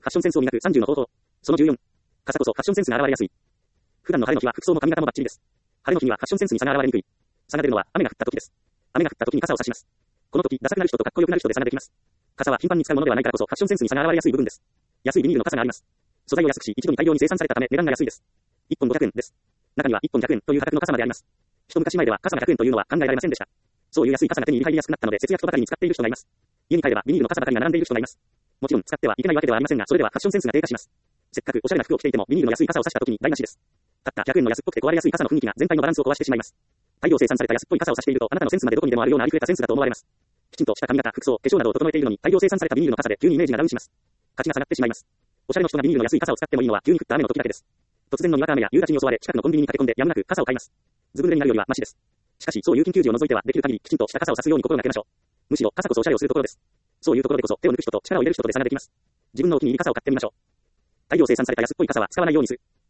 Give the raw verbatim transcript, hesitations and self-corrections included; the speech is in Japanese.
ファッションセンスを磨くさんじゅうの方法。そのじゅうよん。傘こそファッションセンスが現れやすい。普段の晴れの日は服装も髪型もバッチリです。晴れの日にはファッションセンスに差が現れにくい。差が出るのは雨が降った時です。雨が降った時に傘を差します。この時、ダサくなる人とかっこよくなる人で差ができます。傘は頻繁に使うものではないからこそファッションセンスに差が現れやすい部分です。安いビニールの傘があります。素材を安くし、一度に大量に生産されたため値段が安いです。いっぽんごひゃくえんです。中にはいっぽんひゃくえんという価格の傘まであります。一昔前では傘がひゃくえんというのは考えられませんでした。そういう安い傘が手に入りやすくなったので節約とばかりに使っている人がいます。家に帰ればビニールの傘ばかりが並んでいる人がいます。もちろん使ってはいけないわけではありませんが、それではファッションセンスが低下します。せっかくおしゃれな服を着ていてもビニールの安い傘を差した時に台無しです。たったひゃくえんの安っぽくて壊れやすい傘の雰囲気が全体のバランスを壊してしまいます。大量生産された安っぽい傘を差しているとあなたのセンスまでどこにでもあるようなありふれたセンスだと思われます。きちんとした髪型、服装、化粧などを整えているのに大量生産されたビニールの傘で急にイメージがダウンします。価値が下がってしまいます。おしゃれの人がビニールの安い傘を使ってもいいのは急に降った雨の時だけです。突然のにわか雨や夕立に襲われ近くのコンビニに駆け込んでやむなく傘を買います。ずぶ濡れになるよりはマシです。しかしそういう緊急時を除いてはできる限りきちんとした傘を差すように心がけましょう。むしろ傘こそおしゃれをするところです。そういうところでこそ手を抜く人と力を入れる人とで差ができます。自分のお気に入り傘を買ってみましょう。大量生産された安っぽい傘は使わないようにする。